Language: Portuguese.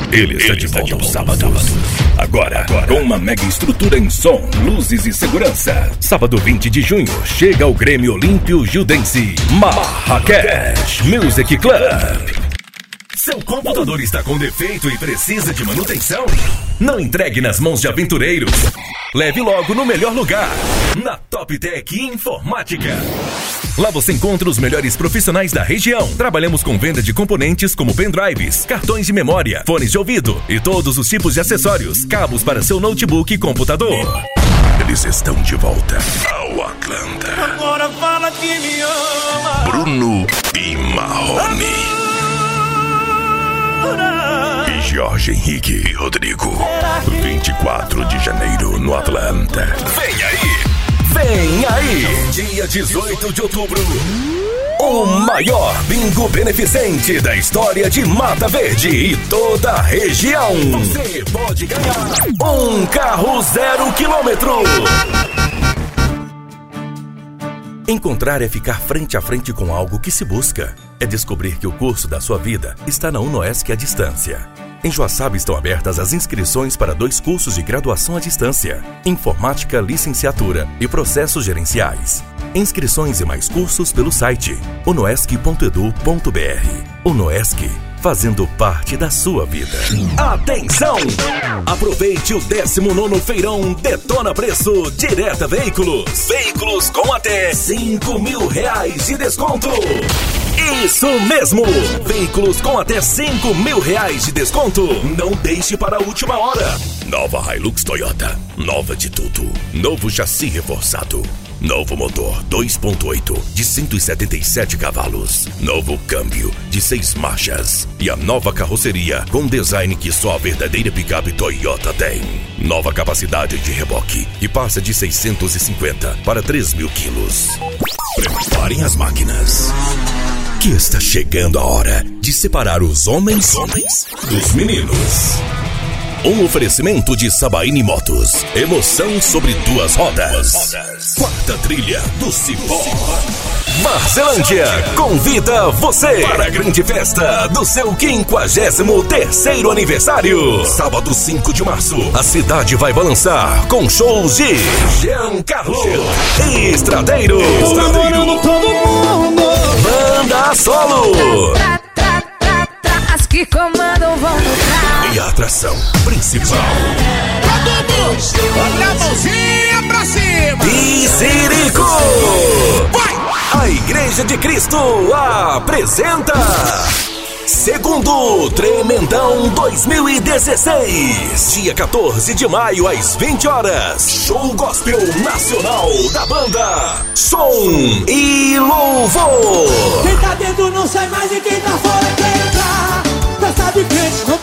Ele está de volta aos sábados. Agora, com uma mega estrutura em som, luzes e segurança. Sábado 20 de junho, chega o Grêmio Olímpio Gildense Marrakech Music Club. Seu computador está com defeito e precisa de manutenção? Não entregue nas mãos de aventureiros. Leve logo no melhor lugar, na Top Tech Informática. Lá você encontra os melhores profissionais da região. Trabalhamos com venda de componentes como pendrives, cartões de memória, fones de ouvido e todos os tipos de acessórios, cabos para seu notebook e computador. Eles estão de volta ao Atlanta. Agora fala que me ama. Bruno e Marrone. E Jorge Henrique e Rodrigo. 24 de janeiro no Atlanta. Vem aí! Vem aí! Dia 18 de outubro. O maior bingo beneficente da história de Mata Verde e toda a região. Você pode ganhar um carro 0 quilômetro. Encontrar é ficar frente a frente com algo que se busca. É descobrir que o curso da sua vida está na UnoESC à distância. Em Joaçaba estão abertas as inscrições para 2 cursos de graduação à distância: Informática, Licenciatura e Processos Gerenciais. Inscrições e mais cursos pelo site unoesc.edu.br. UnoESC, fazendo parte da sua vida. Atenção! Aproveite o 19º Feirão Detona Preço Direta Veículos. Veículos com até R$5.000 de desconto. Isso mesmo! Veículos com até R$5.000 de desconto. Não deixe para a última hora. Nova Hilux Toyota. Nova de tudo. Novo chassi reforçado. Novo motor 2.8 de 177 cavalos. Novo câmbio de 6 marchas. E a nova carroceria com design que só a verdadeira picape Toyota tem. Nova capacidade de reboque que passa de 650 para 3.000 quilos. Preparem as máquinas, que está chegando a hora de separar os homens dos meninos. Um oferecimento de Sabaini Motos. Emoção sobre 2 rodas. Quarta trilha do Cipó. Marcelândia convida você para a grande festa do seu 53º aniversário. Sábado 5 de março, a cidade vai balançar com shows de Giancarlo e Estradeiro. Banda Solo. As que comandam vão lutar. E a atração principal. Olha a mãozinha pra cima. Piscirico. A Igreja de Cristo apresenta Segundo Tremendão 2016. Dia 14 de maio às 20 horas. Show Gospel Nacional da banda Som e Louvor. Quem tá dentro não sai mais e quem tá fora quer entrar. Festa de crente,